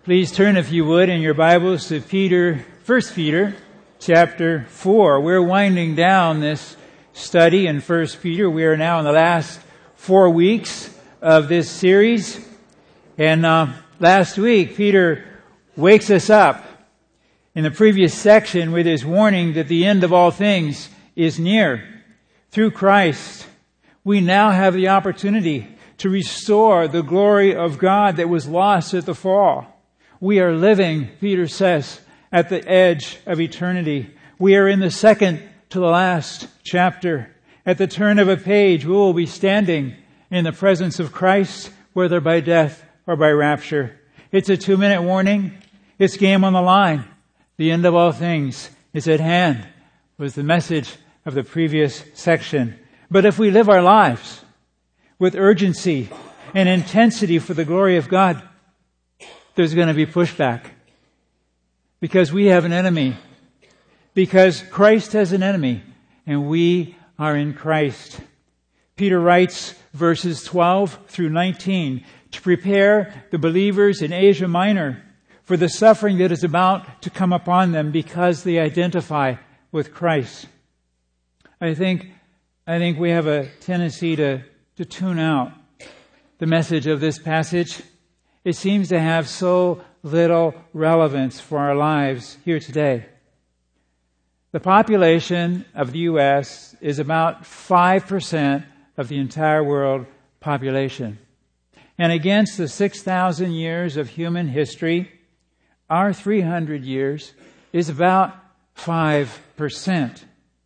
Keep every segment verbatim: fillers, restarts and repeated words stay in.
Please turn, if you would, in your Bibles to Peter, First Peter, chapter four. We're winding down this study in First Peter. We are now in the last four weeks of this series. And uh, last week, Peter wakes us up in the previous section with his warning that the end of all things is near. Through Christ, we now have the opportunity to restore the glory of God that was lost at the fall. We are living, Peter says, at the edge of eternity. We are in the second to the last chapter. At the turn of a page, we will be standing in the presence of Christ, whether by death or by rapture. It's a two-minute warning. It's game on the line. The end of all things is at hand, was the message of the previous section. But if we live our lives with urgency and intensity for the glory of God, there's going to be pushback. Because we have an enemy. Because Christ has an enemy. And we are in Christ. Peter writes verses twelve through nineteen to prepare the believers in Asia Minor for the suffering that is about to come upon them because they identify with Christ. I think, I think we have a tendency to, to tune out the message of this passage. It seems to have so little relevance for our lives here today. The population of the U S is about five percent of the entire world population. And against the six thousand years of human history, our three hundred years is about five percent.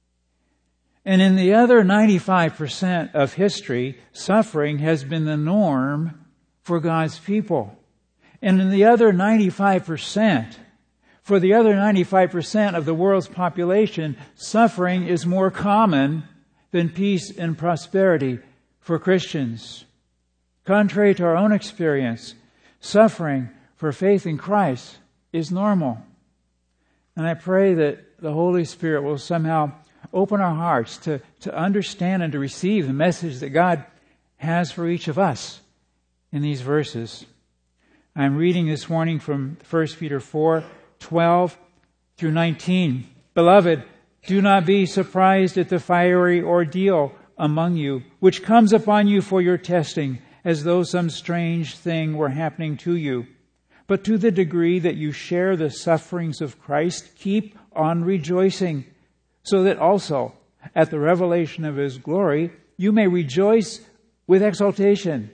And in the other ninety-five percent of history, suffering has been the norm for God's people. And in the other ninety-five percent, for the other ninety-five percent of the world's population, suffering is more common than peace and prosperity for Christians. Contrary to our own experience, suffering for faith in Christ is normal. And I pray that the Holy Spirit will somehow open our hearts to, to understand and to receive the message that God has for each of us in these verses. I'm reading this morning from First Peter four, twelve through nineteen. Beloved, do not be surprised at the fiery ordeal among you, which comes upon you for your testing, as though some strange thing were happening to you. But to the degree that you share the sufferings of Christ, keep on rejoicing, so that also at the revelation of His glory, you may rejoice with exultation.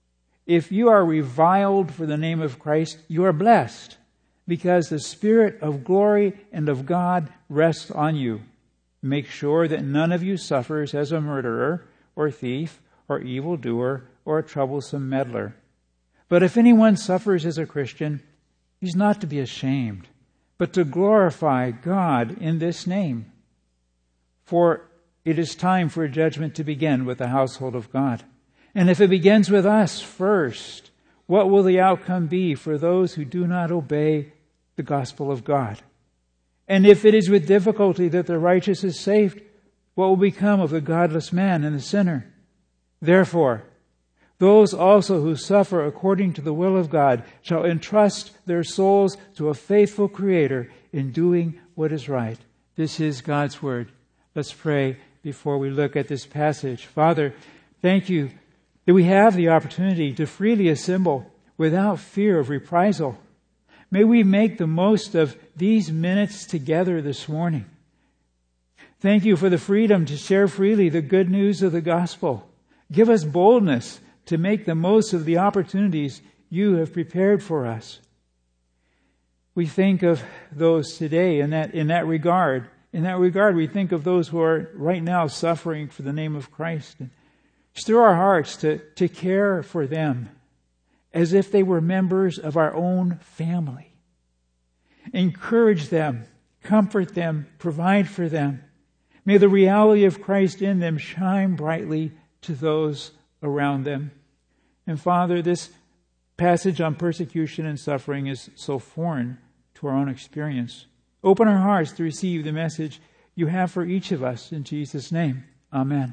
If you are reviled for the name of Christ, you are blessed, because the Spirit of glory and of God rests on you. Make sure that none of you suffers as a murderer or thief or evildoer or a troublesome meddler. But if anyone suffers as a Christian, he's not to be ashamed, but to glorify God in this name. For it is time for judgment to begin with the household of God. And if it begins with us first, what will the outcome be for those who do not obey the gospel of God? And if it is with difficulty that the righteous is saved, what will become of the godless man and the sinner? Therefore, those also who suffer according to the will of God shall entrust their souls to a faithful Creator in doing what is right. This is God's Word. Let's pray before we look at this passage. Father, thank you that we have the opportunity to freely assemble without fear of reprisal. May we make the most of these minutes together this morning. Thank you for the freedom to share freely the good news of the gospel. Give us boldness to make the most of the opportunities you have prepared for us. We think of those today in that, in that regard. In that regard, we think of those who are right now suffering for the name of Christ. Stir our hearts to, to care for them as if they were members of our own family. Encourage them, comfort them, provide for them. May the reality of Christ in them shine brightly to those around them. And Father, this passage on persecution and suffering is so foreign to our own experience. Open our hearts to receive the message you have for each of us. In Jesus' name, amen.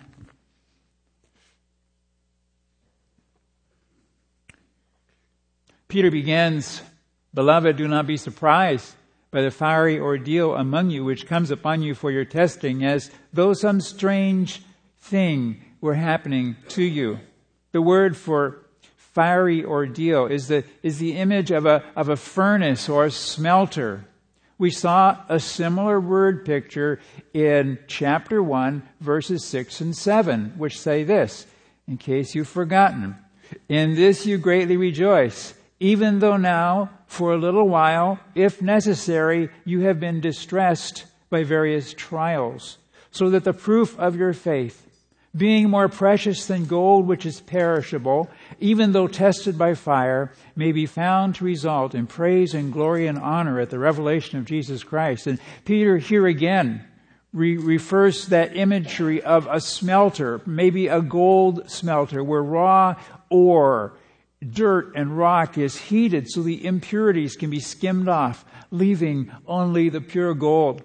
Peter begins Beloved, do not be surprised by the fiery ordeal among you which comes upon you for your testing, as though some strange thing were happening to you. The word for fiery ordeal is the is the image of a of a furnace or a smelter. We saw a similar word picture in chapter one, verses six and seven, which say this, in case you've forgotten. In this you greatly rejoice, even though now, for a little while, if necessary, you have been distressed by various trials, so that the proof of your faith, being more precious than gold which is perishable, even though tested by fire, may be found to result in praise and glory and honor at the revelation of Jesus Christ. And Peter here again re- refers to that imagery of a smelter, maybe a gold smelter, where raw ore, dirt and rock is heated so the impurities can be skimmed off, leaving only the pure gold.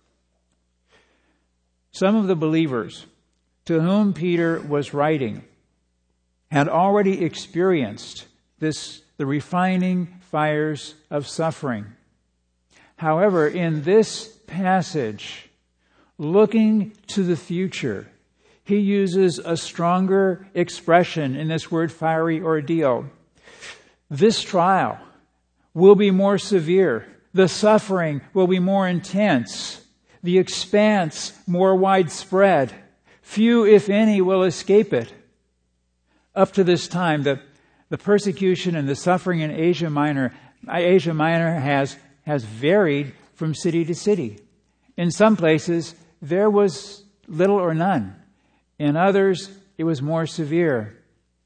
Some of the believers to whom Peter was writing had already experienced this, the refining fires of suffering. However, in this passage, looking to the future, he uses a stronger expression in this word fiery ordeal. This trial will be more severe. The suffering will be more intense. The expanse more widespread. Few, if any, will escape it. Up to this time, the, the persecution and the suffering in Asia Minor, Asia Minor has, has varied from city to city. In some places, there was little or none. In others, it was more severe.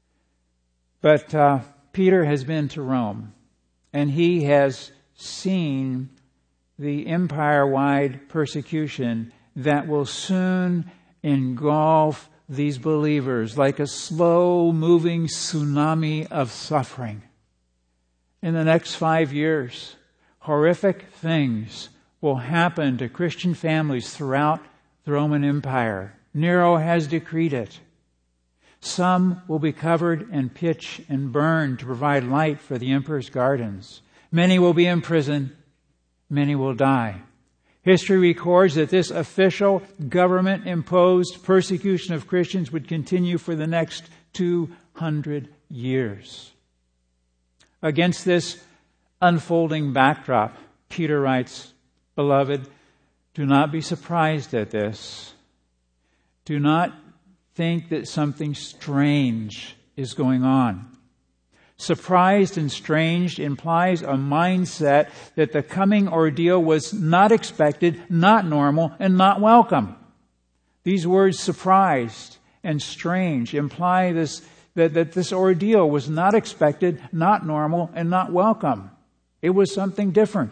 But uh, Peter has been to Rome, and he has seen the empire-wide persecution that will soon engulf these believers like a slow-moving tsunami of suffering. In the next five years, horrific things will happen to Christian families throughout the Roman Empire. Nero has decreed it. Some will be covered in pitch and burned to provide light for the emperor's gardens. Many will be in prison. Many will die. History records that this official government-imposed persecution of Christians would continue for the next two hundred years. Against this unfolding backdrop, Peter writes, Beloved, do not be surprised at this. Do not think that something strange is going on. Surprised and strange implies a mindset that the coming ordeal was not expected, not normal, and not welcome. These words, surprised and strange, imply this that, that this ordeal was not expected, not normal, and not welcome. It was something different.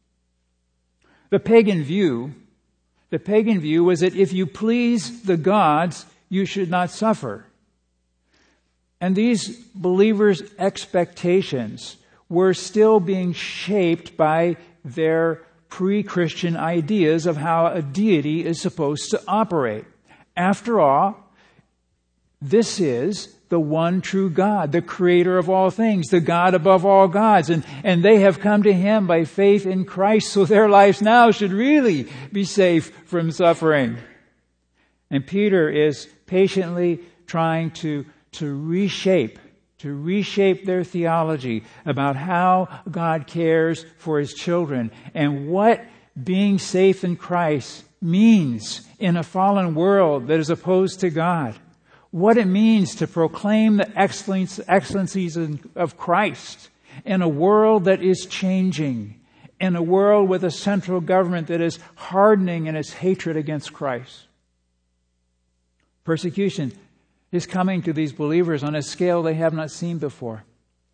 The pagan view, the pagan view was that if you please the gods, you should not suffer. And these believers' expectations were still being shaped by their pre-Christian ideas of how a deity is supposed to operate. After all, this is the one true God, the creator of all things, the God above all gods. And, and they have come to Him by faith in Christ, so their lives now should really be safe from suffering. And Peter is patiently trying to, to reshape, to reshape their theology about how God cares for His children and what being safe in Christ means in a fallen world that is opposed to God. What it means to proclaim the excellence, excellencies of Christ in a world that is changing, in a world with a central government that is hardening in its hatred against Christ. Persecution is coming to these believers on a scale they have not seen before.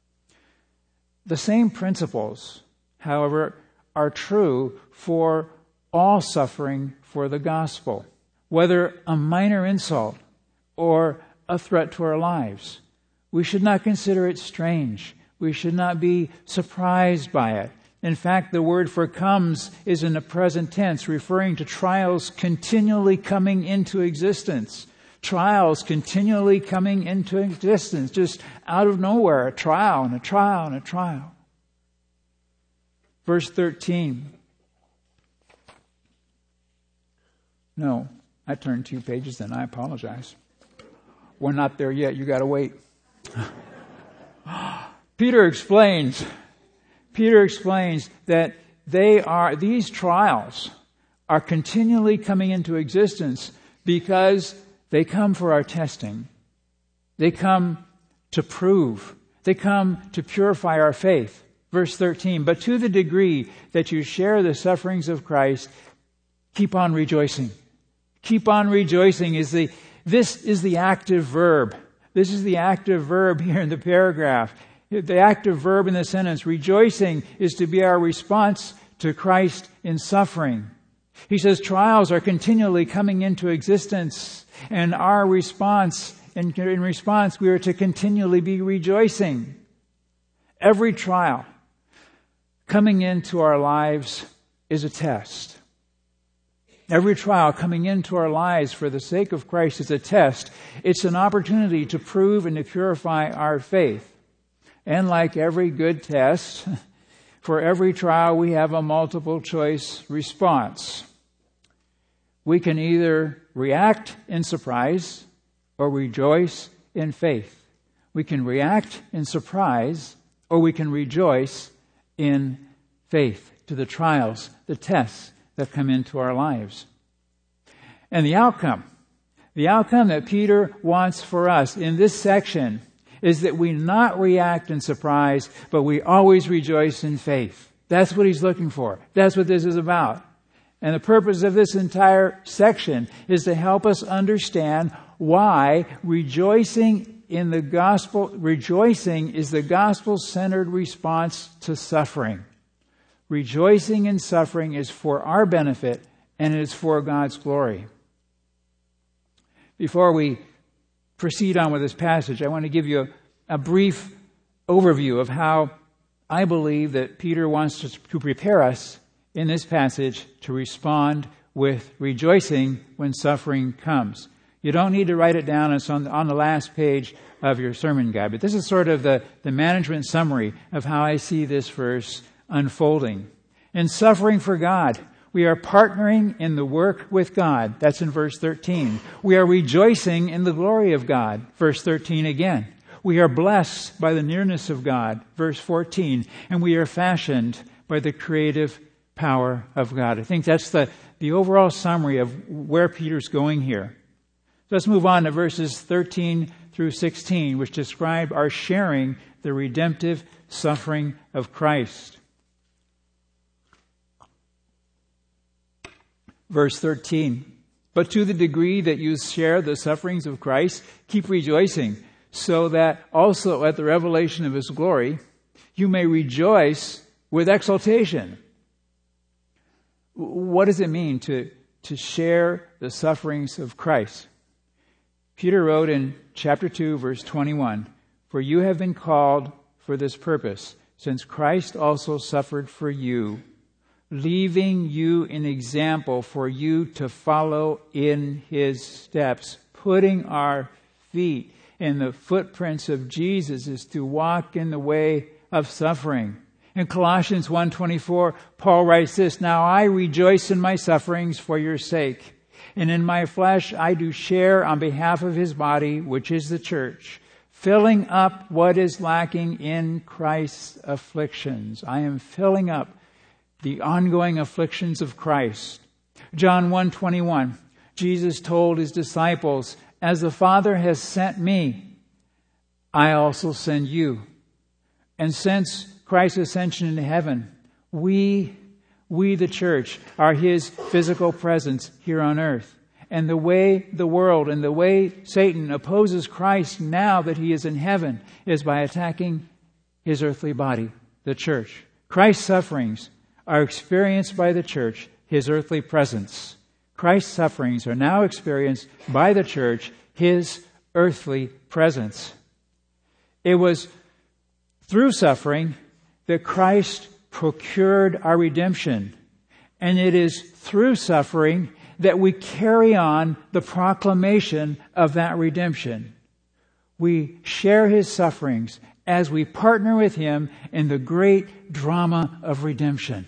The same principles, however, are true for all suffering for the gospel, whether a minor insult or a threat to our lives. We should not consider it strange. We should not be surprised by it. In fact, the word for comes is in the present tense, referring to trials continually coming into existence. Trials continually coming into existence, just out of nowhere, a trial and a trial and a trial. verse thirteen. No, I turned two pages then. I apologize. We're not there yet. You got to wait. Peter explains, Peter explains that they are, these trials are continually coming into existence because they come for our testing. They come to prove. They come to purify our faith. Verse thirteen, but to the degree that you share the sufferings of Christ, keep on rejoicing. Keep on rejoicing is the, this is the active verb. This is the active verb here in the paragraph. The active verb in the sentence, rejoicing, is to be our response to Christ in suffering. He says trials are continually coming into existence, and our response, in, in response, we are to continually be rejoicing. Every trial coming into our lives is a test. Every trial coming into our lives for the sake of Christ is a test. It's an opportunity to prove and to purify our faith. And like every good test, for every trial we have a multiple choice response. We can either react in surprise or rejoice in faith. We can react in surprise or we can rejoice in faith to the trials, the tests that come into our lives. And the outcome, the outcome that Peter wants for us in this section is that we not react in surprise, but we always rejoice in faith. That's what he's looking for. That's what this is about. And the purpose of this entire section is to help us understand why rejoicing in the gospel, rejoicing is the gospel-centered response to suffering. Rejoicing in suffering is for our benefit and it is for God's glory. Before we proceed on with this passage, I want to give you a, a brief overview of how I believe that Peter wants to, to prepare us in this passage to respond with rejoicing when suffering comes. You don't need to write it down. It's on, on the last page of your sermon guide. But this is sort of the, the management summary of how I see this verse unfolding. In suffering for God, we are partnering in the work with God. That's in verse thirteen. We are rejoicing in the glory of God. Verse thirteen again. We are blessed by the nearness of God. Verse fourteen. And we are fashioned by the creative power of God. I think that's the, the overall summary of where Peter's going here. So let's move on to verses thirteen through sixteen, which describe our sharing the redemptive suffering of Christ. Verse thirteen, but to the degree that you share the sufferings of Christ, keep rejoicing, so that also at the revelation of His glory, you may rejoice with exultation. What does it mean to, to share the sufferings of Christ? Peter wrote in chapter two, verse twenty-one, for you have been called for this purpose, since Christ also suffered for you, leaving you an example for you to follow in His steps. Putting our feet in the footprints of Jesus is to walk in the way of suffering. In Colossians one twenty-four, Paul writes this, now I rejoice in my sufferings for your sake, and in my flesh I do share on behalf of His body, which is the church, filling up what is lacking in Christ's afflictions. I am filling up the ongoing afflictions of Christ. John one twenty-one, Jesus told His disciples, as the Father has sent me, I also send you. And since Christ's ascension into heaven, we, we the church, are His physical presence here on earth. And the way the world and the way Satan opposes Christ now that He is in heaven is by attacking His earthly body, the church. Christ's sufferings are experienced by the church, His earthly presence. Christ's sufferings are now experienced by the church, His earthly presence. It was through suffering that Christ procured our redemption. And it is through suffering that we carry on the proclamation of that redemption. We share His sufferings as we partner with Him in the great drama of redemption.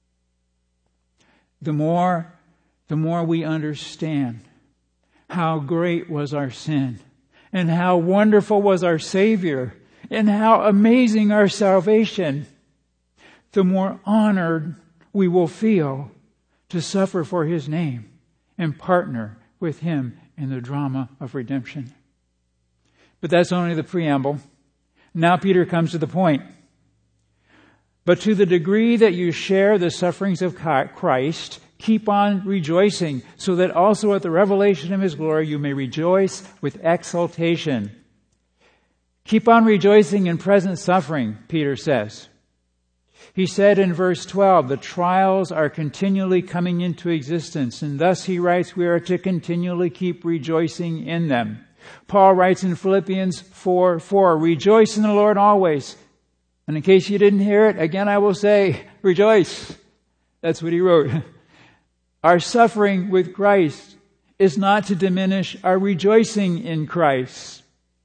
The more, the more we understand how great was our sin, and how wonderful was our Savior, and how amazing our salvation, the more honored we will feel to suffer for His name and partner with Him in the drama of redemption. But that's only the preamble. Now Peter comes to the point. But to the degree that you share the sufferings of Christ, keep on rejoicing, so that also at the revelation of His glory you may rejoice with exultation. Keep on rejoicing in present suffering, Peter says. He said in verse twelve, the trials are continually coming into existence, and thus he writes, we are to continually keep rejoicing in them. Paul writes in Philippians four four, rejoice in the Lord always. And in case you didn't hear it, again I will say, rejoice. That's what he wrote. Our suffering with Christ is not to diminish our rejoicing in Christ.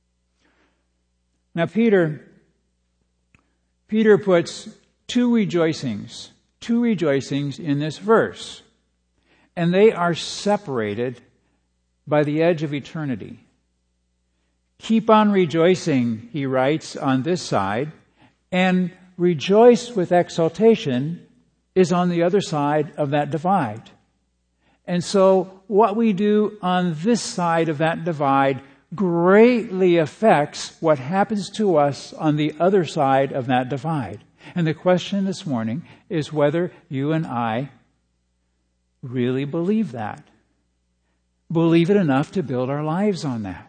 Now Peter, Peter puts two rejoicings, two rejoicings in this verse. And they are separated by the edge of eternity. Keep on rejoicing, he writes, on this side, and rejoice with exultation is on the other side of that divide. And so what we do on this side of that divide greatly affects what happens to us on the other side of that divide. And the question this morning is whether you and I really believe that. Believe it enough to build our lives on that.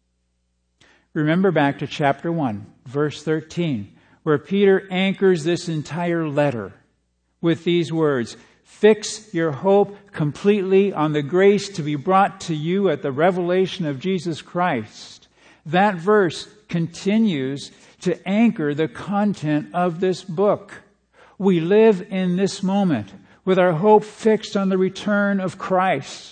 Remember back to chapter one, verse thirteen, where Peter anchors this entire letter with these words, fix your hope completely on the grace to be brought to you at the revelation of Jesus Christ. That verse continues to anchor the content of this book. We live in this moment with our hope fixed on the return of Christ.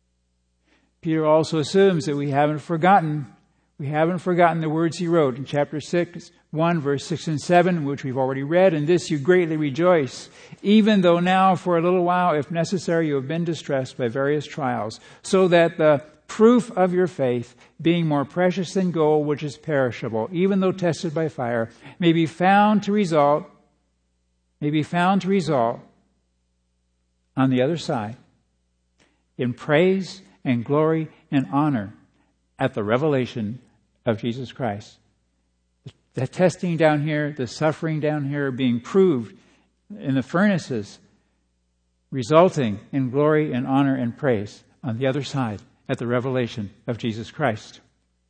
Peter also assumes that we haven't forgotten, we haven't forgotten the words he wrote in chapter six, one, verse six and seven, which we've already read. In this you greatly rejoice, even though now for a little while, if necessary, you have been distressed by various trials, so that the proof of your faith, being more precious than gold, which is perishable, even though tested by fire, may be found to result, may be found to result on the other side in praise and glory and honor at the revelation of Jesus Christ. The testing down here, the suffering down here being proved in the furnaces, resulting in glory and honor and praise on the other side at the revelation of Jesus Christ.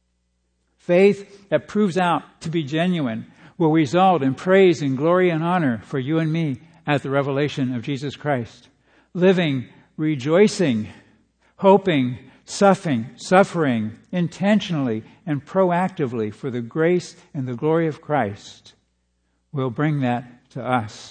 Faith that proves out to be genuine will result in praise and glory and honor for you and me at the revelation of Jesus Christ. Living, rejoicing, hoping, suffering, suffering intentionally and proactively for the grace and the glory of Christ will bring that to us.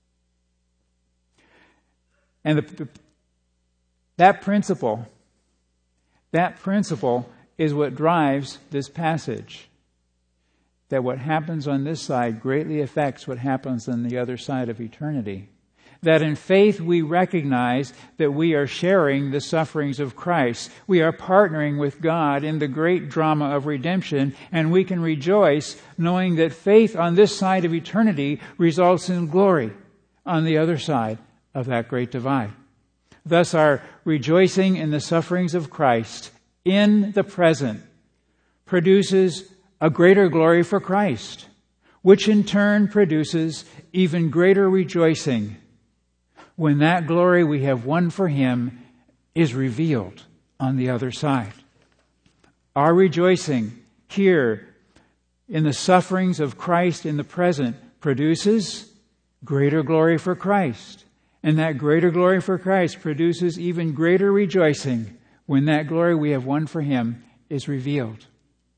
And the, that principle That principle is what drives this passage. That what happens on this side greatly affects what happens on the other side of eternity. That in faith we recognize that we are sharing the sufferings of Christ. We are partnering with God in the great drama of redemption, and we can rejoice knowing that faith on this side of eternity results in glory on the other side of that great divide. Thus, our rejoicing in the sufferings of Christ in the present produces a greater glory for Christ, which in turn produces even greater rejoicing when that glory we have won for Him is revealed on the other side. Our rejoicing here in the sufferings of Christ in the present produces greater glory for Christ. And that greater glory for Christ produces even greater rejoicing when that glory we have won for Him is revealed.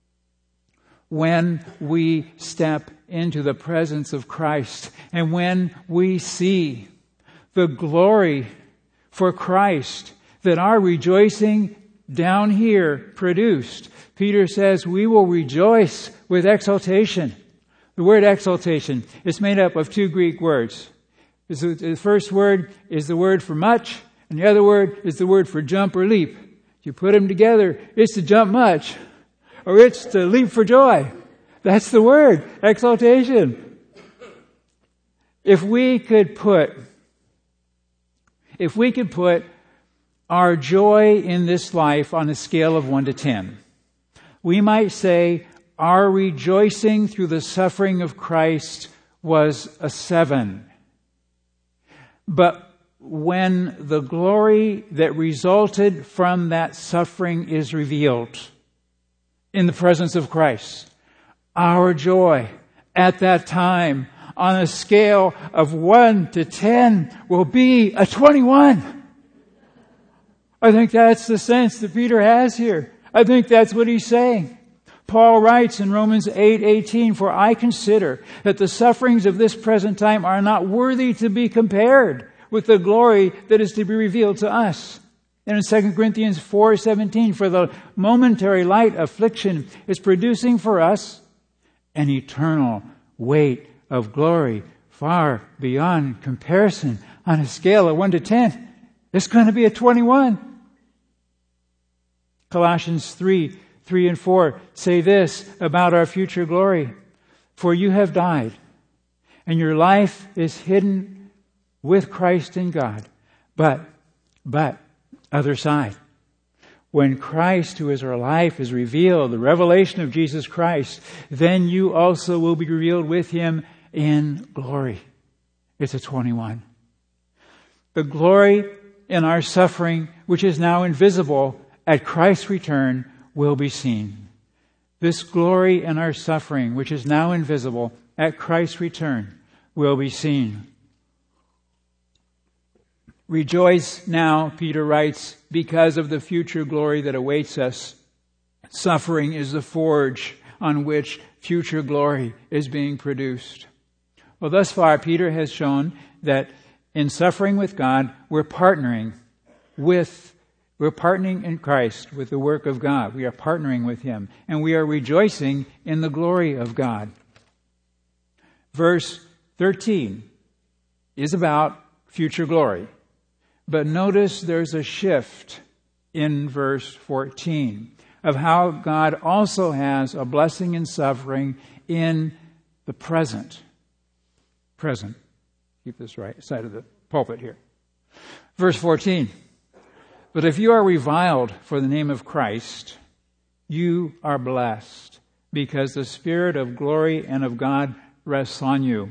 When we step into the presence of Christ and when we see the glory for Christ that our rejoicing down here produced, Peter says we will rejoice with exultation. The word exaltation is made up of two Greek words. The first word is the word for much, and the other word is the word for jump or leap. You put them together, it's to jump much, or it's to leap for joy. That's the word, exaltation. If we could put, if we could put our joy in this life on a scale of one to ten, we might say our rejoicing through the suffering of Christ was a seven. But when the glory that resulted from that suffering is revealed in the presence of Christ, our joy at that time on a scale of one to ten will be a twenty-one. I think that's the sense that Peter has here. I think that's what he's saying. Paul writes in Romans eight eighteen, "For I consider that the sufferings of this present time are not worthy to be compared with the glory that is to be revealed to us." And in Second Corinthians four seventeen, "For the momentary light affliction is producing for us an eternal weight of glory far beyond comparison." On a scale of one to ten, it's going to be a twenty-one. Colossians three, three and four say this about our future glory: "For you have died, and your life is hidden with Christ in God. But, but, other side, when Christ, who is our life, is revealed, the revelation of Jesus Christ, then you also will be revealed with Him in glory." It's a twenty-one. The glory in our suffering, which is now invisible, at Christ's return will be seen. This glory in our suffering, which is now invisible, at Christ's return will be seen. "Rejoice now," Peter writes, "because of the future glory that awaits us." Suffering is the forge on which future glory is being produced. Well, thus far, Peter has shown that in suffering with God, we're partnering with, we're partnering in Christ with the work of God. We are partnering with Him, and we are rejoicing in the glory of God. Verse thirteen is about future glory. But notice there's a shift in verse fourteen of how God also has a blessing in suffering in the present. Present. Keep this right side of the pulpit here. Verse fourteen. "But if you are reviled for the name of Christ, you are blessed, because the Spirit of glory and of God rests on you."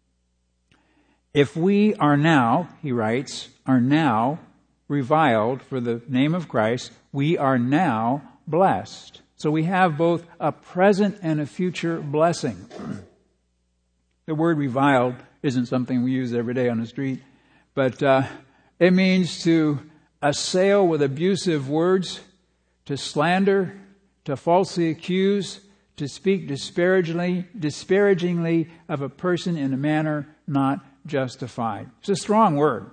If we are now, he writes, are now reviled for the name of Christ, we are now blessed. So we have both a present and a future blessing. The word reviled isn't something we use every day on the street, but uh, it means to assail with abusive words, to slander, to falsely accuse, to speak disparagingly, disparagingly of a person in a manner not justified. It's a strong word.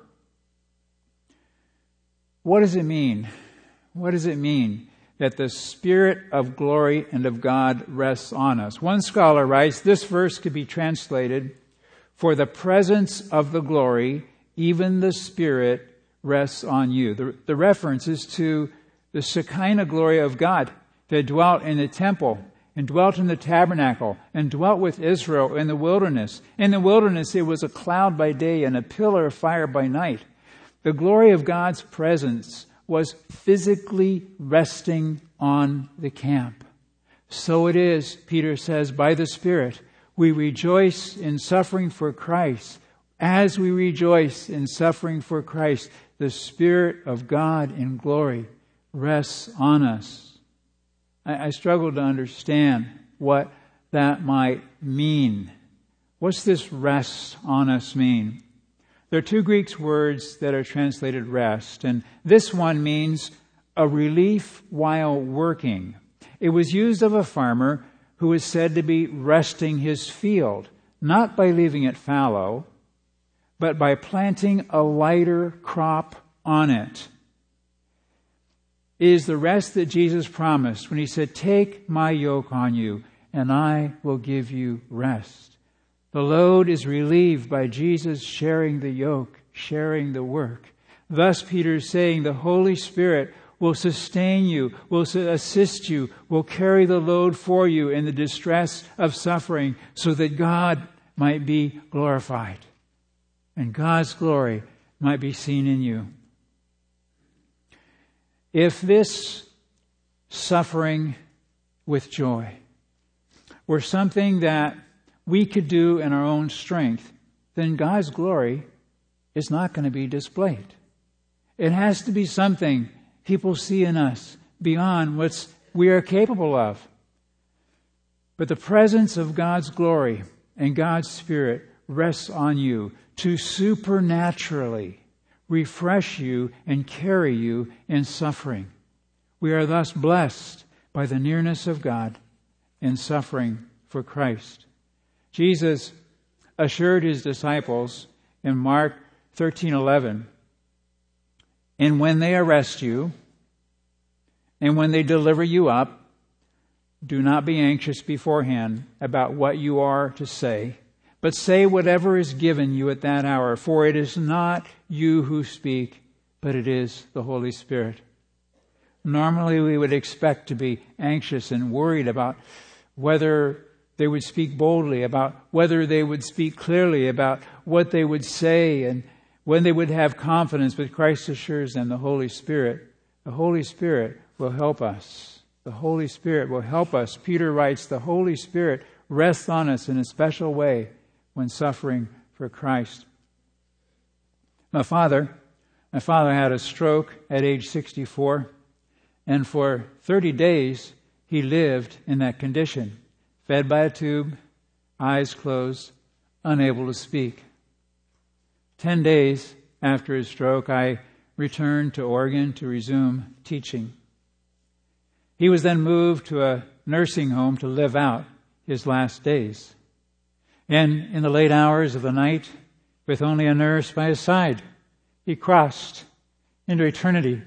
What does it mean? What does it mean that the Spirit of glory and of God rests on us? One scholar writes, this verse could be translated, "For the presence of the glory, even the Spirit rests on you." The, the reference is to the Shekinah glory of God that dwelt in the temple and dwelt in the tabernacle and dwelt with Israel in the wilderness. In the wilderness, it was a cloud by day and a pillar of fire by night. The glory of God's presence was physically resting on the camp. So it is, Peter says, by the Spirit, we rejoice in suffering for Christ. As we rejoice in suffering for Christ, the Spirit of God in glory rests on us. I, I struggle to understand what that might mean. What's this rest on us mean? There are two Greek words that are translated rest, and this one means a relief while working. It was used of a farmer who is said to be resting his field, not by leaving it fallow, but by planting a lighter crop on it. It is the rest that Jesus promised when He said, "Take my yoke on you and I will give you rest. The load is relieved by Jesus sharing the yoke, sharing the work. Thus, Peter is saying the Holy Spirit will sustain you, will assist you, will carry the load for you in the distress of suffering so that God might be glorified and God's glory might be seen in you. If this suffering with joy were something that we could do in our own strength, then God's glory is not going to be displayed. It has to be something people see in us beyond what we are capable of. But the presence of God's glory and God's Spirit rests on you to supernaturally refresh you and carry you in suffering. We are thus blessed by the nearness of God in suffering for Christ. Jesus assured his disciples in Mark thirteen eleven, and when they arrest you, and when they deliver you up, do not be anxious beforehand about what you are to say, but say whatever is given you at that hour, for it is not you who speak, but it is the Holy Spirit. Normally we would expect to be anxious and worried about whether they would speak boldly, about whether they would speak clearly, about what they would say, and when they would have confidence. But Christ assures them the Holy Spirit. The Holy Spirit will help us. The Holy Spirit will help us. Peter writes, the Holy Spirit rests on us in a special way when suffering for Christ. My father, my father had a stroke at age sixty-four, and for thirty days he lived in that condition, fed by a tube, eyes closed, unable to speak. Ten days after his stroke, I returned to Oregon to resume teaching. He was then moved to a nursing home to live out his last days. And in the late hours of the night, with only a nurse by his side, he crossed into eternity.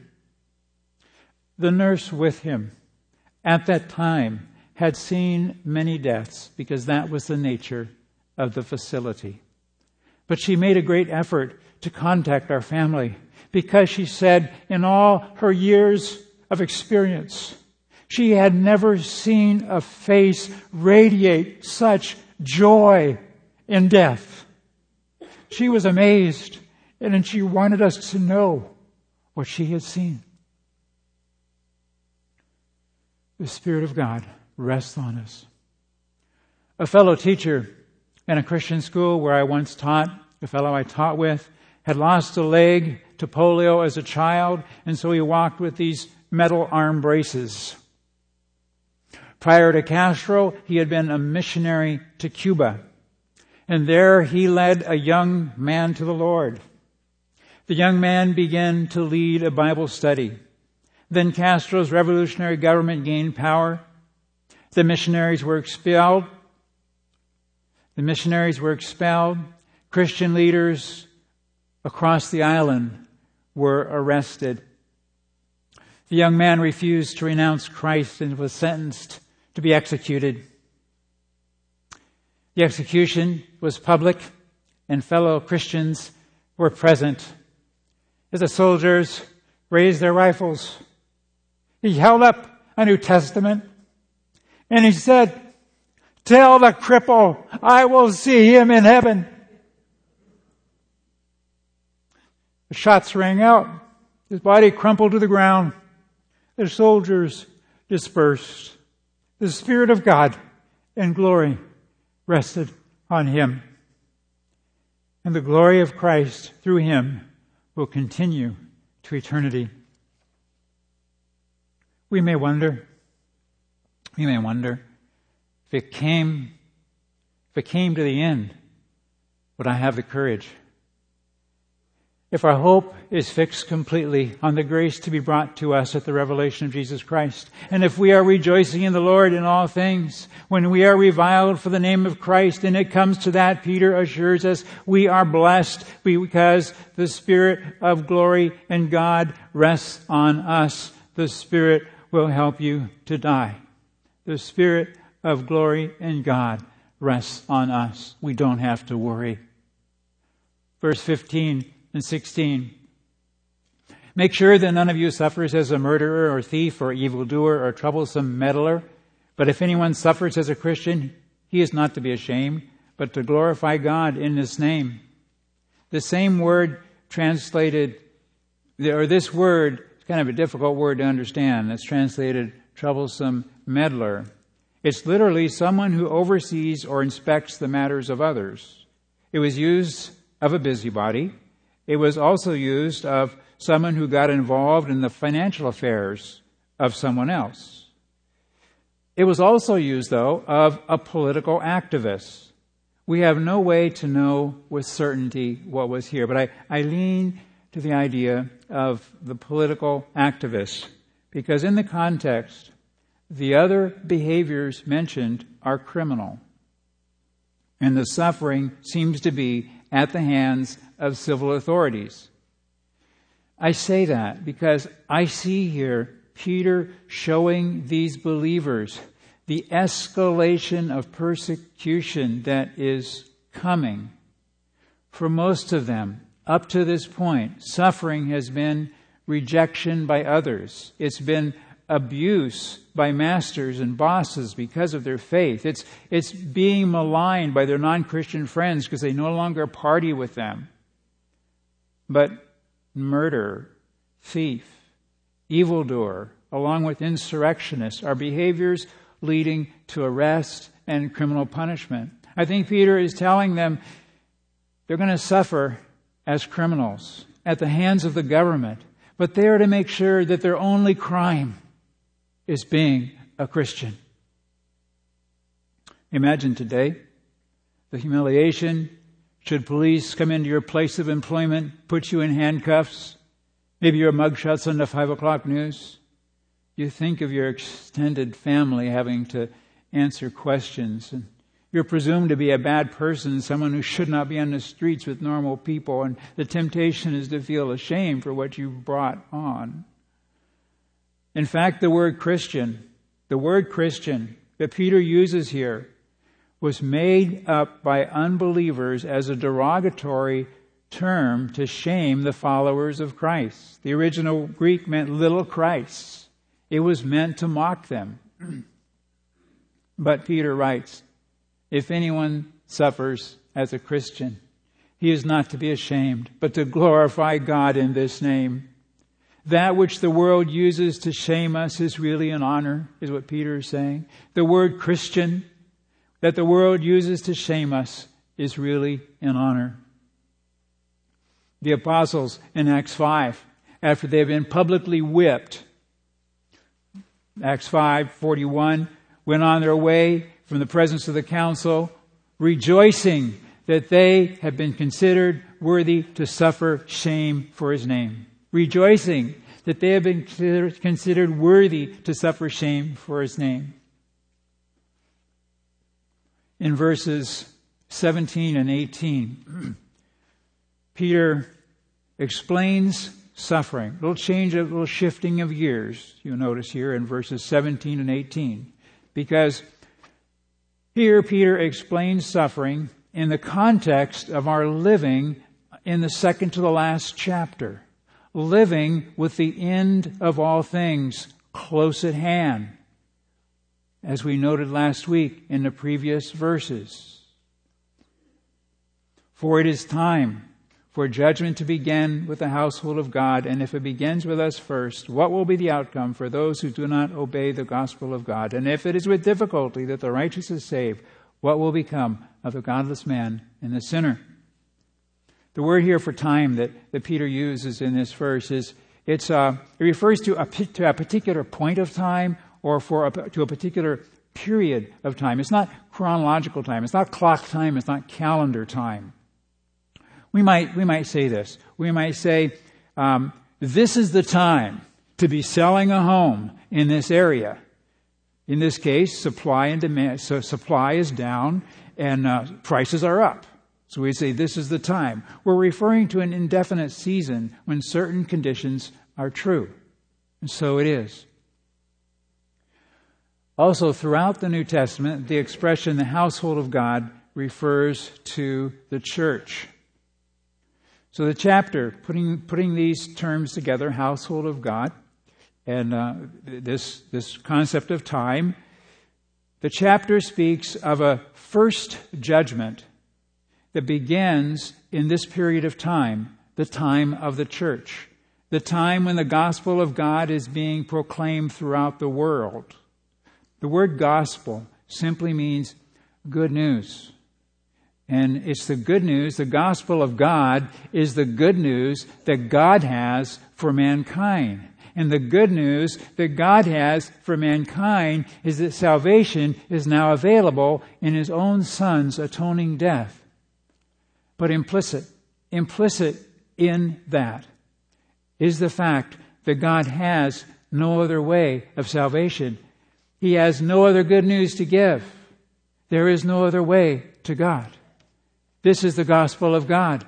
The nurse with him at that time had seen many deaths because that was the nature of the facility. But she made a great effort to contact our family because she said in all her years of experience, she had never seen a face radiate such joy in death. She was amazed, and then she wanted us to know what she had seen. The Spirit of God rests on us. A fellow teacher in a Christian school where I once taught, a fellow I taught with, had lost a leg to polio as a child, and so he walked with these metal arm braces. Prior to Castro, he had been a missionary to Cuba, and there he led a young man to the Lord. The young man began to lead a Bible study. Then Castro's revolutionary government gained power. The missionaries were expelled. The missionaries were expelled. Christian leaders across the island were arrested. The young man refused to renounce Christ and was sentenced to be executed. The execution was public, and fellow Christians were present. As the soldiers raised their rifles, he held up a New Testament, and he said, "Tell the cripple, I will see him in heaven." The shots rang out. His body crumpled to the ground. The soldiers dispersed. The Spirit of God and glory rested on him. And the glory of Christ through him will continue to eternity. We may wonder, we may wonder, if it came, if it came to the end, would I have the courage? If our hope is fixed completely on the grace to be brought to us at the revelation of Jesus Christ, and if we are rejoicing in the Lord in all things, when we are reviled for the name of Christ, and it comes to that, Peter assures us, we are blessed because the Spirit of glory and God rests on us. The Spirit will help you to die. The Spirit of glory in God rests on us. We don't have to worry. Verse fifteen and sixteen. Make sure that none of you suffers as a murderer or thief or evildoer or troublesome meddler. But if anyone suffers as a Christian, he is not to be ashamed, but to glorify God in His name. The same word translated, or this word is kind of a difficult word to understand. It's translated troublesome meddler. It's literally someone who oversees or inspects the matters of others. It was used of a busybody. It was also used of someone who got involved in the financial affairs of someone else. It was also used, though, of a political activist. We have no way to know with certainty what was here, but I, I lean to the idea of the political activist, because in the context, the other behaviors mentioned are criminal, and the suffering seems to be at the hands of civil authorities. I say that because I see here Peter showing these believers the escalation of persecution that is coming. For most of them, up to this point, suffering has been rejection by others. It's been abuse by masters and bosses because of their faith. It's, it's being maligned by their non-Christian friends because they no longer party with them. But murder, thief, evildoer, along with insurrectionists, are behaviors leading to arrest and criminal punishment. I think Peter is telling them they're going to suffer as criminals at the hands of the government, but they are to make sure that their only crime is being a Christian. Imagine today the humiliation should police come into your place of employment, put you in handcuffs, maybe your mugshot's on the five o'clock news. You think of your extended family having to answer questions, and you're presumed to be a bad person, someone who should not be on the streets with normal people, and the temptation is to feel ashamed for what you've brought on. In fact, the word Christian, the word Christian that Peter uses here, was made up by unbelievers as a derogatory term to shame the followers of Christ. The original Greek meant little Christ. It was meant to mock them. But Peter writes, if anyone suffers as a Christian, he is not to be ashamed, but to glorify God in this name. That which the world uses to shame us is really an honor, is what Peter is saying. The word Christian that the world uses to shame us is really an honor. The apostles in Acts five, after they've been publicly whipped, Acts five forty-one, went on their way from the presence of the council, rejoicing that they have been considered worthy to suffer shame for His name. Rejoicing that they have been considered worthy to suffer shame for His name. In verses seventeen and eighteen, Peter explains suffering. A little change, a little shifting of gears, you'll notice here in verses seventeen and eighteen. Because here Peter explains suffering in the context of our living in the second to the last chapter. Living with the end of all things close at hand, as we noted last week in the previous verses. For it is time for judgment to begin with the household of God, and if it begins with us first, what will be the outcome for those who do not obey the gospel of God? And if it is with difficulty that the righteous is saved, what will become of the godless man and the sinner? The word here for time that, that Peter uses in this verse is, it's uh, it refers to a, to a particular point of time or for a, to a particular period of time. It's not chronological time. It's not clock time. It's not calendar time. We might we might say this. We might say, um, this is the time to be selling a home in this area. In this case, supply and demand. So supply is down and uh, prices are up. So we say this is the time. We're referring to an indefinite season when certain conditions are true. And so it is. Also, throughout the New Testament, the expression the household of God refers to the church. So the chapter, putting putting these terms together, household of God, and uh, this this concept of time, the chapter speaks of a first judgment that begins in this period of time, the time of the church, the time when the gospel of God is being proclaimed throughout the world. The word gospel simply means good news. And it's the good news, the gospel of God is the good news that God has for mankind. And the good news that God has for mankind is that salvation is now available in His own Son's atoning death. But implicit, implicit in that is the fact that God has no other way of salvation. He has no other good news to give. There is no other way to God. This is the gospel of God.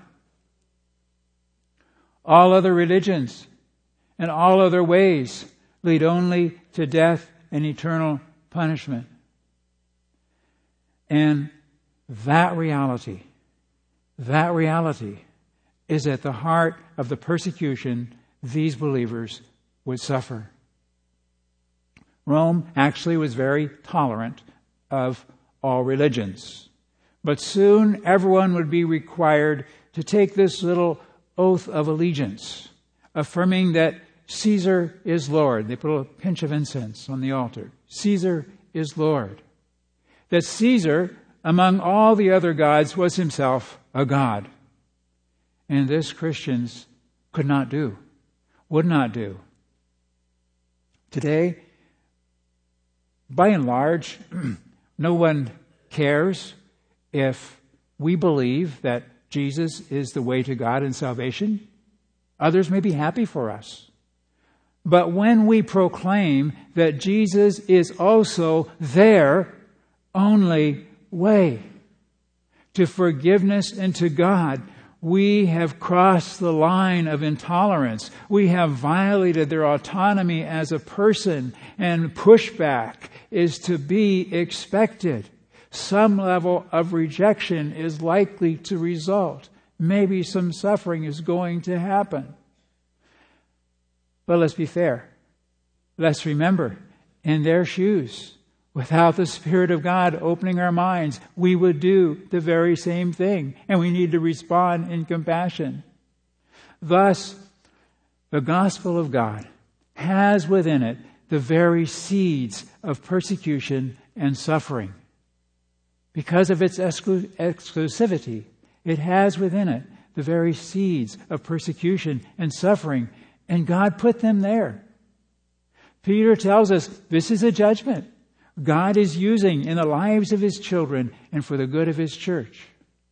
All other religions and all other ways lead only to death and eternal punishment. And that reality, that reality is at the heart of the persecution these believers would suffer. Rome actually was very tolerant of all religions. But soon everyone would be required to take this little oath of allegiance, affirming that Caesar is Lord. They put a pinch of incense on the altar. Caesar is Lord. That Caesar, among all the other gods, was himself a god. And this Christians could not do, would not do. Today, by and large, no one cares if we believe that Jesus is the way to God and salvation. Others may be happy for us. But when we proclaim that Jesus is also their only way to forgiveness and to God, we have crossed the line of intolerance. We have violated their autonomy as a person, and pushback is to be expected. Some level of rejection is likely to result. Maybe some suffering is going to happen. But let's be fair. Let's remember, in their shoes, without the Spirit of God opening our minds, we would do the very same thing. And we need to respond in compassion. Thus, the gospel of God has within it the very seeds of persecution and suffering. Because of its exclu- exclusivity, it has within it the very seeds of persecution and suffering, and God put them there. Peter tells us this is a judgment God is using in the lives of His children and for the good of His church.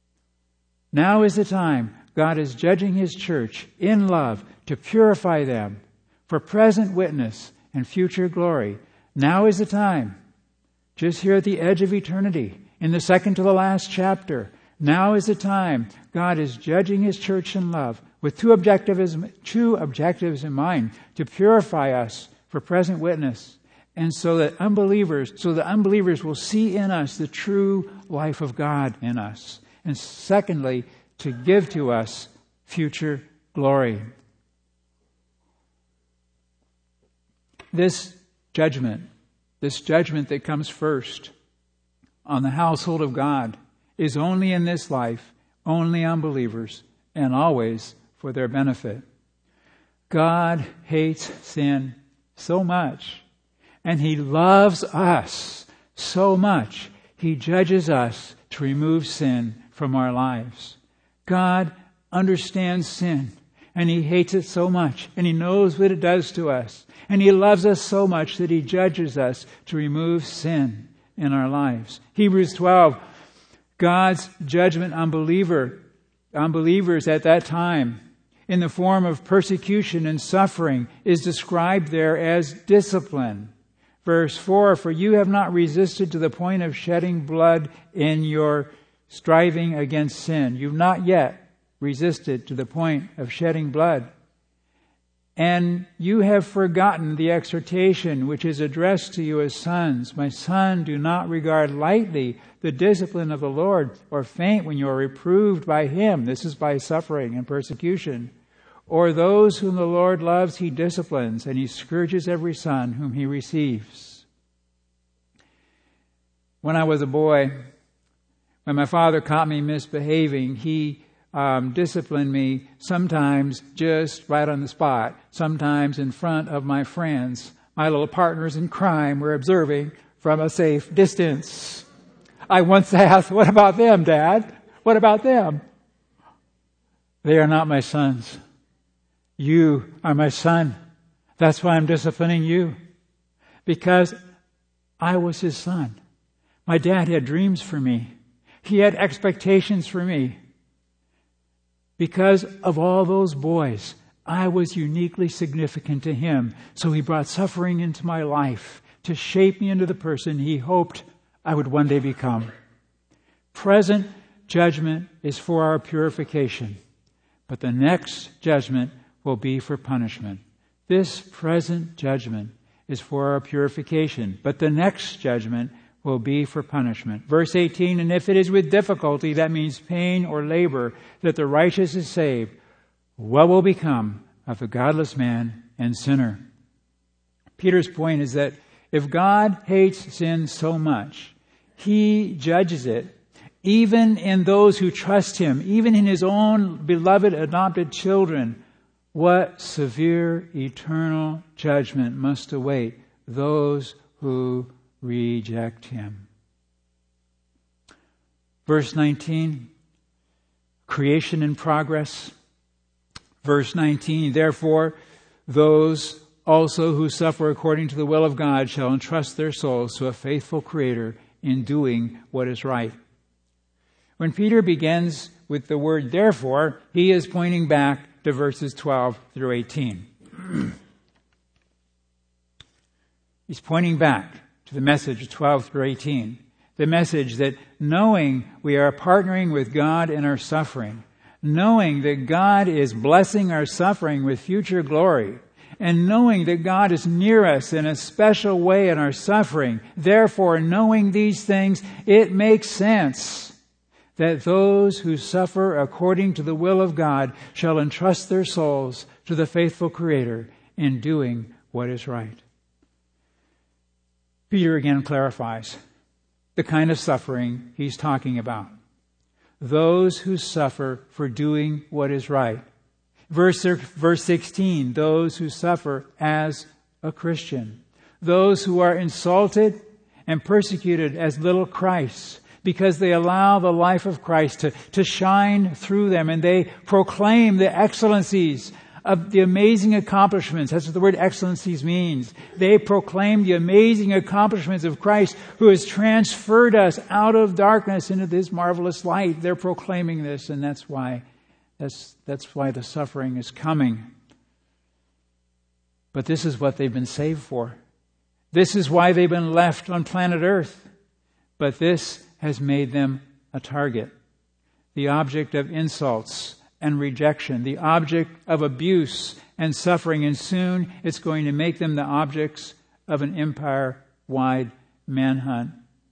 Now is the time God is judging His church in love to purify them for present witness and future glory. Now is the time, just here at the edge of eternity, in the second to the last chapter, now is the time God is judging His church in love with two objectives, two objectives in mind: to purify us for present witness, and so that unbelievers, so that unbelievers will see in us the true life of God in us. And secondly, to give to us future glory. This judgment, this judgment that comes first on the household of God, is only in this life, only on believers, and always for their benefit. God hates sin so much, and He loves us so much, He judges us to remove sin from our lives. God understands sin, and He hates it so much, and He knows what it does to us, and He loves us so much that He judges us to remove sin in our lives. Hebrews twelve, God's judgment on believer, on believers at that time in the form of persecution and suffering is described there as discipline. Verse four, for you have not resisted to the point of shedding blood in your striving against sin. You've not yet resisted to the point of shedding blood. And you have forgotten the exhortation which is addressed to you as sons. My son, do not regard lightly the discipline of the Lord, or faint when you are reproved by him. This is by suffering and persecution. Or those whom the Lord loves, he disciplines, and he scourges every son whom he receives. When I was a boy, when my father caught me misbehaving, he um, disciplined me sometimes just right on the spot, sometimes in front of my friends. My little partners in crime were observing from a safe distance. I once asked, "What about them, Dad? What about them?" "They are not my sons. You are my son. That's why I'm disciplining you. Because I was his son. My dad had dreams for me. He had expectations for me. Because of all those boys, I was uniquely significant to him. So he brought suffering into my life to shape me into the person he hoped I would one day become. Present judgment is for our purification, but the next judgment will be for punishment. This present judgment is for our purification, but the next judgment will be for punishment. Verse eighteen, and if it is with difficulty, that means pain or labor, that the righteous is saved, what will become of the godless man and sinner? Peter's point is that if God hates sin so much, he judges it, even in those who trust him, even in his own beloved adopted children. What severe eternal judgment must await those who reject him. Verse nineteen, creation in progress. Verse nineteen, therefore, those also who suffer according to the will of God shall entrust their souls to a faithful Creator in doing what is right. When Peter begins with the word therefore, he is pointing back to verses twelve through eighteen. He's pointing back to the message of twelve through eighteen. The message that knowing we are partnering with God in our suffering, knowing that God is blessing our suffering with future glory, and knowing that God is near us in a special way in our suffering, therefore knowing these things, it makes sense that those who suffer according to the will of God shall entrust their souls to the faithful Creator in doing what is right. Peter again clarifies the kind of suffering he's talking about. Those who suffer for doing what is right. Verse, verse sixteen, those who suffer as a Christian. Those who are insulted and persecuted as little Christs, because they allow the life of Christ to, to shine through them, and they proclaim the excellencies of the amazing accomplishments. That's what the word excellencies means. They proclaim the amazing accomplishments of Christ, who has transferred us out of darkness into this marvelous light. They're proclaiming this, and that's why that's that's why the suffering is coming. But this is what they've been saved for. This is why they've been left on planet Earth. But this has made them a target, the object of insults and rejection, the object of abuse and suffering, and soon it's going to make them the objects of an empire-wide manhunt.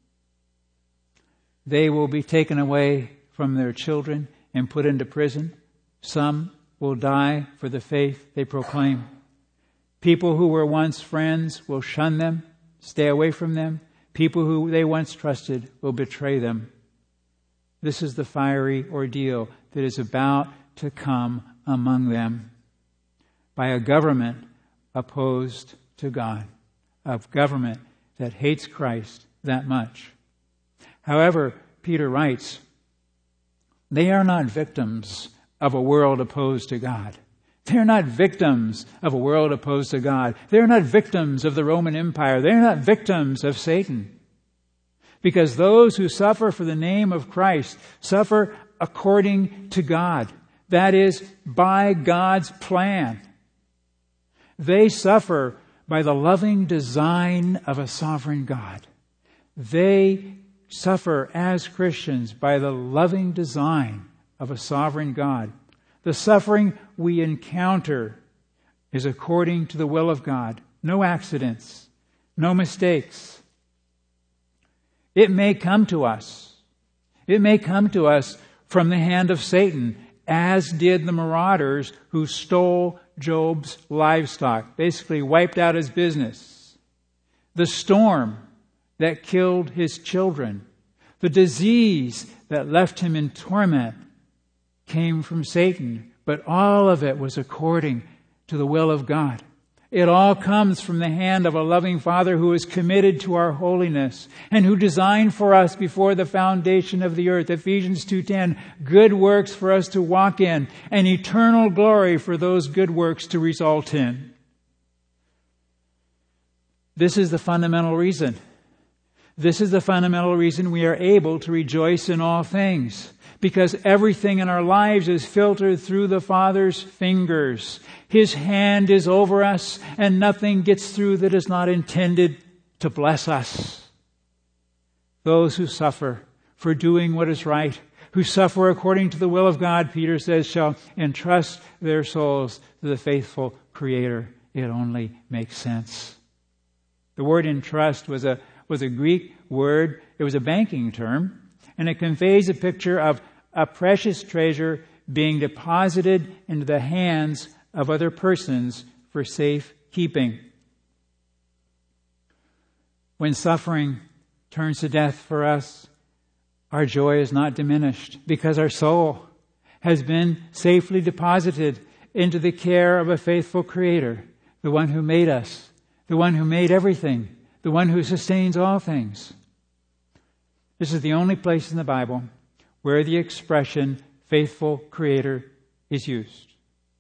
They will be taken away from their children and put into prison. Some will die for the faith they proclaim. People who were once friends will shun them, stay away from them. People who they once trusted will betray them. This is the fiery ordeal that is about to come among them by a government opposed to God, a government that hates Christ that much. However, Peter writes, they are not victims of a world opposed to God. They're not victims of a world opposed to God. They're not victims of the Roman Empire. They're not victims of Satan. Because those who suffer for the name of Christ suffer according to God. That is, by God's plan. They suffer by the loving design of a sovereign God. They suffer as Christians by the loving design of a sovereign God. The suffering we encounter is according to the will of God. No accidents, no mistakes. It may come to us. It may come to us from the hand of Satan, as did the marauders who stole Job's livestock, basically wiped out his business. The storm that killed his children, the disease that left him in torment came from Satan, but all of it was according to the will of God. It all comes from the hand of a loving Father who is committed to our holiness and who designed for us before the foundation of the earth, Ephesians two ten, good works for us to walk in and eternal glory for those good works to result in. This is the fundamental reason. This is the fundamental reason we are able to rejoice in all things. Because everything in our lives is filtered through the Father's fingers. His hand is over us, and nothing gets through that is not intended to bless us. Those who suffer for doing what is right, who suffer according to the will of God, Peter says, shall entrust their souls to the faithful Creator. It only makes sense. The word entrust was a, was a Greek word. It was a banking term. And it conveys a picture of a precious treasure being deposited into the hands of other persons for safe keeping. When suffering turns to death for us, our joy is not diminished because our soul has been safely deposited into the care of a faithful Creator, the one who made us, the one who made everything, the one who sustains all things. This is the only place in the Bible where the expression faithful Creator is used.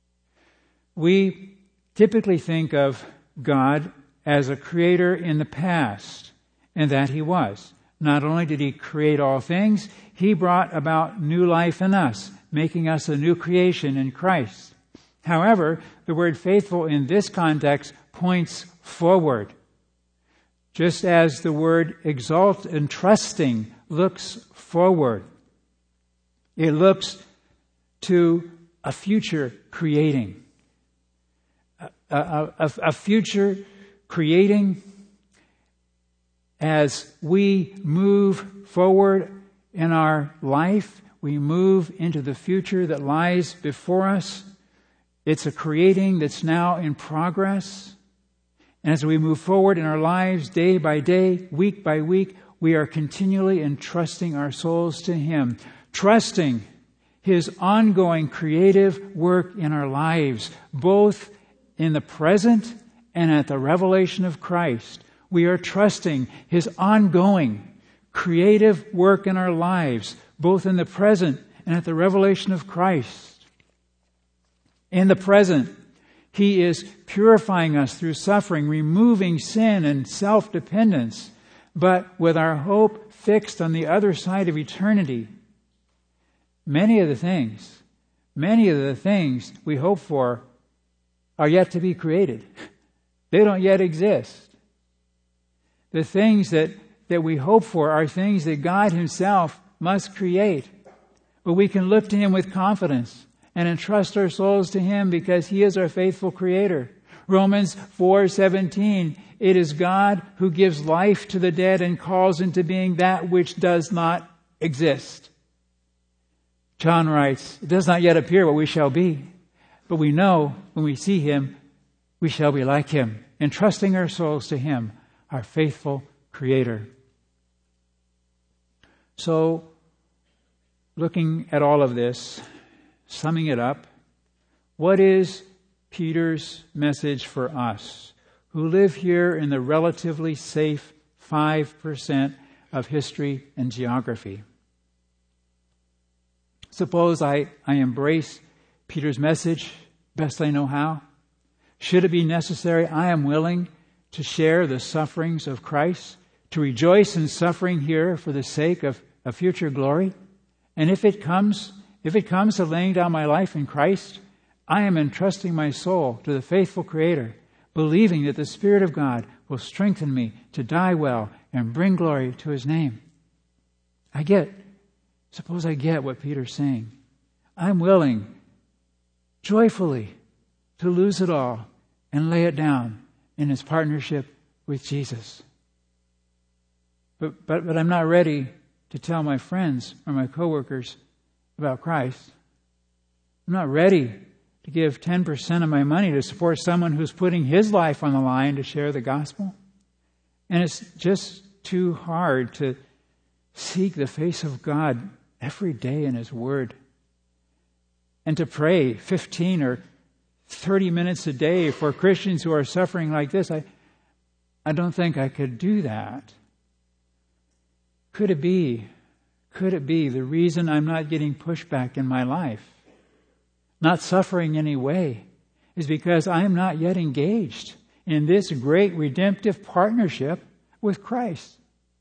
We typically think of God as a creator in the past, and that He was. Not only did He create all things, He brought about new life in us, making us a new creation in Christ. However, the word faithful in this context points forward. Just as the word exalt and trusting looks forward. It looks to a future creating. A, a, a, a future creating as we move forward in our life. We move into the future that lies before us. It's a creating that's now in progress. And as we move forward in our lives day by day, week by week, we are continually entrusting our souls to Him, trusting His ongoing creative work in our lives, both in the present and at the revelation of Christ. We are trusting His ongoing creative work in our lives, both in the present and at the revelation of Christ. In the present, He is purifying us through suffering, removing sin and self-dependence, but with our hope fixed on the other side of eternity. Many of the things, many of the things we hope for are yet to be created. They don't yet exist. The things that, that we hope for are things that God Himself must create. But we can look to Him with confidence and entrust our souls to Him because He is our faithful Creator. Romans four seventeen, it is God who gives life to the dead and calls into being that which does not exist. John writes, it does not yet appear what we shall be, but we know when we see Him, we shall be like Him, entrusting our souls to Him, our faithful Creator. So, looking at all of this, summing it up, what is Peter's message for us who live here in the relatively safe five percent of history and geography? Suppose I, I embrace Peter's message best I know how. Should it be necessary, I am willing to share the sufferings of Christ, to rejoice in suffering here for the sake of, of future glory. And if it comes If it comes to laying down my life in Christ, I am entrusting my soul to the faithful Creator, believing that the Spirit of God will strengthen me to die well and bring glory to His name. I get, suppose I get what Peter's saying. I'm willing, joyfully, to lose it all and lay it down in his partnership with Jesus. But, but, but I'm not ready to tell my friends or my coworkers about Christ. I'm not ready to give ten percent of my money to support someone who's putting his life on the line to share the gospel. And it's just too hard to seek the face of God every day in his word. And to pray fifteen or thirty minutes a day for Christians who are suffering like this. I, I don't think I could do that. Could it be, could it be the reason I'm not getting pushback in my life, not suffering any way, is because I am not yet engaged in this great redemptive partnership with Christ?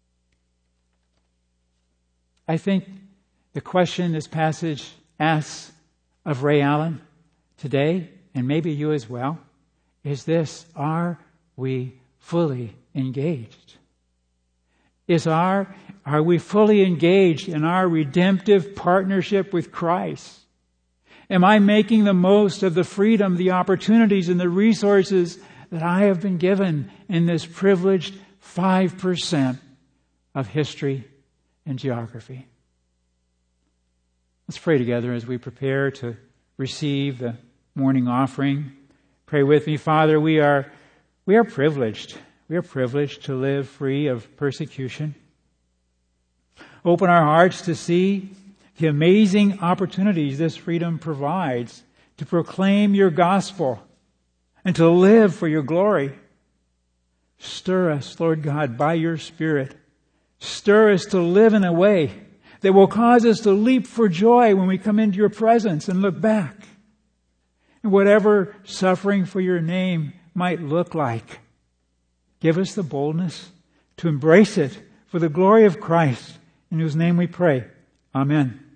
I think the question this passage asks of Ray Allen today, and maybe you as well, is this: are we fully engaged? Is our, are we fully engaged in our redemptive partnership with Christ? Am I making the most of the freedom, the opportunities, and the resources that I have been given in this privileged five percent of history and geography? Let's pray together as we prepare to receive the morning offering. Pray with me. Father, we are we are privileged. We are privileged to live free of persecution. Open our hearts to see the amazing opportunities this freedom provides to proclaim your gospel and to live for your glory. Stir us, Lord God, by your Spirit. Stir us to live in a way that will cause us to leap for joy when we come into your presence and look back. And whatever suffering for your name might look like, give us the boldness to embrace it for the glory of Christ, in whose name we pray. Amen.